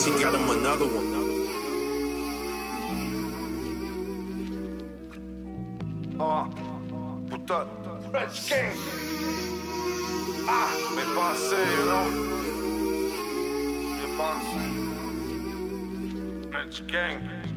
She got him another one. Puta, French King. Mes pensées, you know. Mes pensées. French King.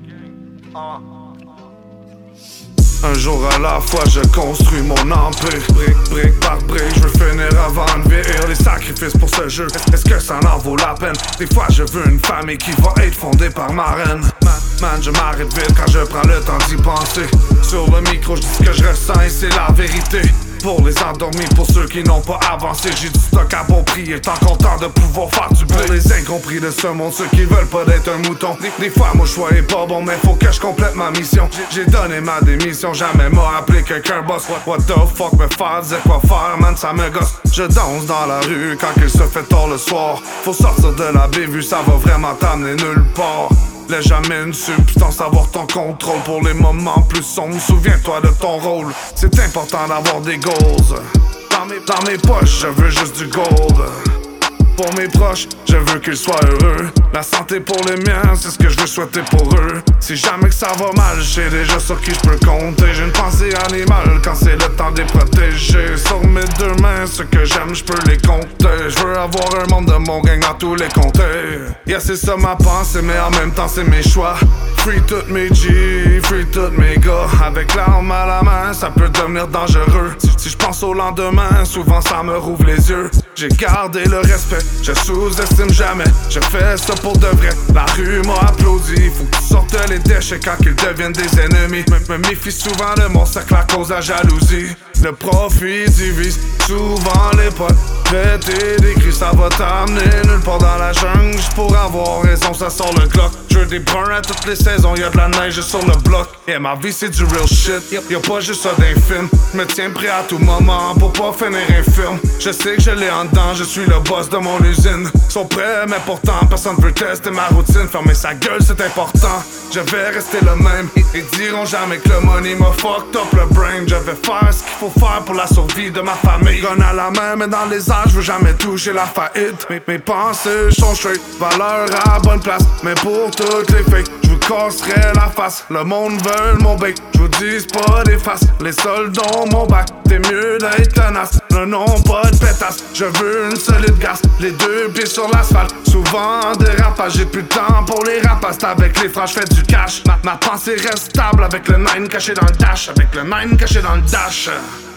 Un jour à la fois je construis mon empire. Brique par brique, je veux finir avant de vieillir. Les sacrifices pour ce jeu, est-ce que ça en vaut la peine? Des fois je veux une famille qui va être fondée par ma reine. Man, je m'arrête vite quand je prends le temps d'y penser. Sur le micro, je dis ce que je ressens et c'est la vérité. Pour les endormis, pour ceux qui n'ont pas avancé, j'ai du stock à bon prix, étant content de pouvoir faire du blé. Pour les incompris de ce monde, ceux qui veulent pas d'être un mouton. Des fois mon choix est pas bon, mais faut que je complète ma mission. J'ai donné ma démission, jamais m'a appelé quelqu'un boss. What the fuck me faire, dire quoi faire, man, ça me gosse. Je danse dans la rue quand il se fait tard le soir. Faut sortir de la bévue, ça va vraiment t'amener nulle part. Laisse jamais une substance avoir ton contrôle. Pour les moments plus sombres, souviens-toi de ton rôle. C'est important d'avoir des goals. Dans mes poches, je veux juste du gold. Pour mes proches, je veux qu'ils soient heureux. La santé pour les miens, c'est ce que je veux souhaiter pour eux. Si jamais que ça va mal, je sais déjà sur qui je peux compter. J'ai une pensée animale quand c'est le temps de les protéger. Sur mes deux mains, ce que j'aime, je peux les compter. Je veux avoir un monde de mon gang dans tous les comtés. Yeah, c'est ça ma pensée, mais en même temps c'est mes choix. Free toutes mes G, free tous mes gars. Avec l'arme à la main, ça peut devenir dangereux. Si je pense au lendemain, souvent ça me rouvre les yeux. J'ai gardé le respect, je sous-estime jamais. Je fais ça pour de vrai, la rue m'a applaudi. Faut que tu sortes les déchets quand ils deviennent des ennemis. Me méfie souvent de mon cercle à cause de la jalousie. Le profit divise souvent les potes. Péter des cris, ça va t'amener nulle part dans la jungle. Juste pour avoir raison, ça sort le Glock. Je veux des bruns à toutes les saisons, y'a de la neige sur le bloc. Yeah, ma vie c'est du real shit, y'a pas juste ça d'un film. Me tiens prêt à tout moment pour pas finir infirme. Je sais que je l'ai en dedans, je suis le boss de mon usine. Sont prêts mais pourtant personne veut tester ma routine. Fermer sa gueule c'est important, je vais rester le même. Ils diront jamais que le money m'a fucked up le brain. Je vais faire ce qu'il faut faire pour la survie de ma famille. Gun à la main mais dans les airs, je veux jamais toucher la faillite. Mes pensées sont straight, valeur à bonne place. Mais pour toutes les fakes, je vous casserai la face. Le monde veut mon bec, je vous dis pas des faces. Les soldats ont mon bac, t'es mieux d'être tenace. Non, pas de pétasse, je veux une solide gasse. Les deux pieds sur l'asphalte, souvent dérapage. J'ai plus de temps pour les rapaces. Avec les francs, j'fais du cash. Ma pensée reste stable avec le 9 caché dans le dash. Avec le 9 caché dans le dash.